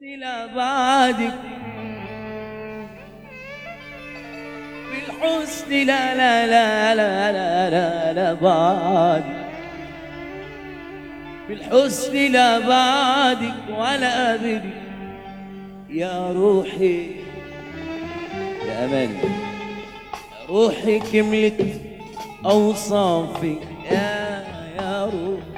لا بعدك بالحسن لا لا لا لا لا لا لا بعدك بالحسن لا بعدك ولا أدري يا روحي يا أماني يا روحي كملت أوصافك يا روحي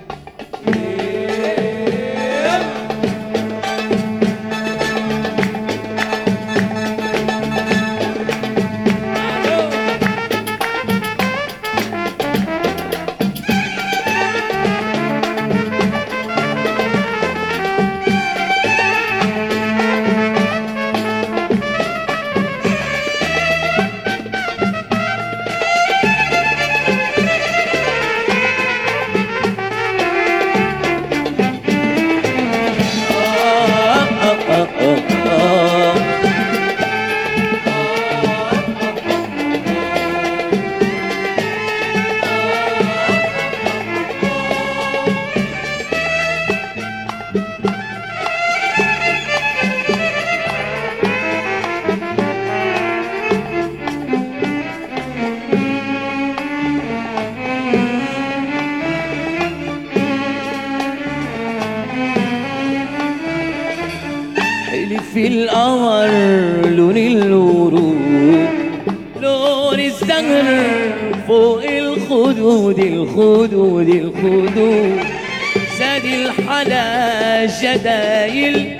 في القمر لون الورود لون الزهر فوق الخدود الخدود الخدود زاد الحلا جدايل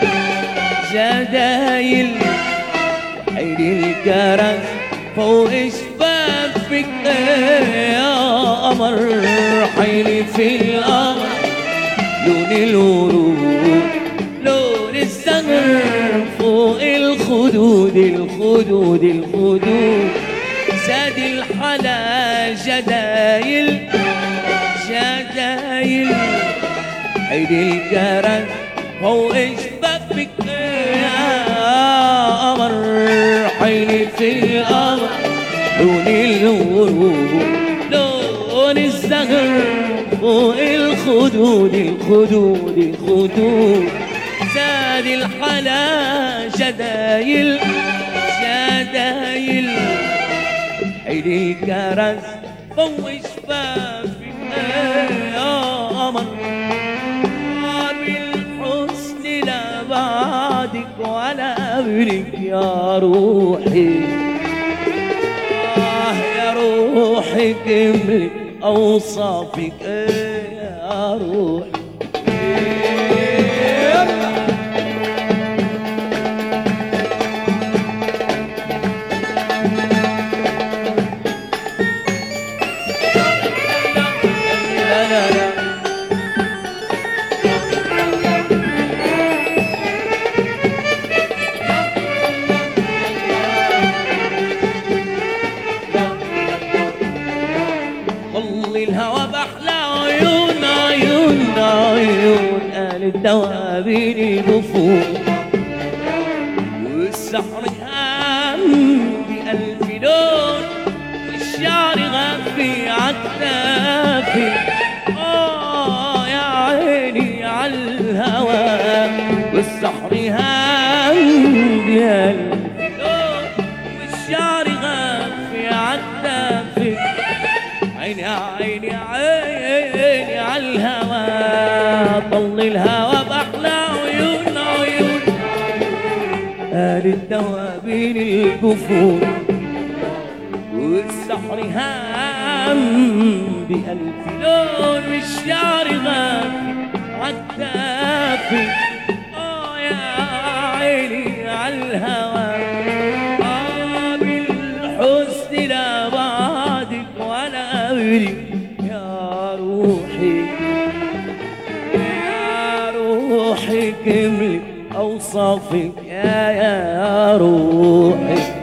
جدايل حيل الكرز فوق شفافك يا قمر حيل في القمر لون الورود لون الزهر فوق الخدود الخدود الخدود زاد الحلا جدايل جدايل عيد الكرز فوق شبابك يا قمر حيل في القمر لون الورود لون الزهر فوق الخدود الخدود الخدود زاد الحلا جدايل جدايل حيل الكرز فوق شفافك يا قمر بالحسن لا بعدك ولا قبلك يا روحي يا روحي كملت أوصافك يا روحي الهوى بحلى عيون عيون عيون قال الدوابين الجفون والسحر هام بألف لون والشعر غفي عالتافي يا عيني عالهوى والسحر هام بألف لون والشعر غفي عالتافي عيني عيني عيني عالهوى طل الهوى بأحلى عيون عيون قال الدوابين الجفون والسحر هام بألف لون والشعر غافي عالتافي يا عيني عالهوى بالحسن لا بعدك ولا قبلك يا روحي يا روحي كملت أوصافك يا روحي